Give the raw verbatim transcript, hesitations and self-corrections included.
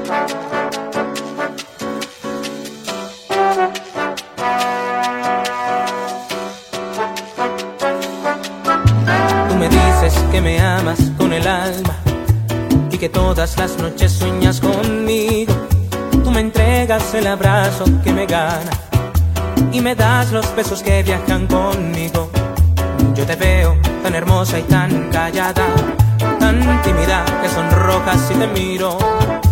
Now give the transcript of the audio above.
Tú me dices que me amas con el alma y que todas las noches sueñas conmigo. Tú me entregas el abrazo que me gana y me das los besos que viajan conmigo. Yo te veo tan hermosa y tan callada, tan tímida que sonrojas si te miro.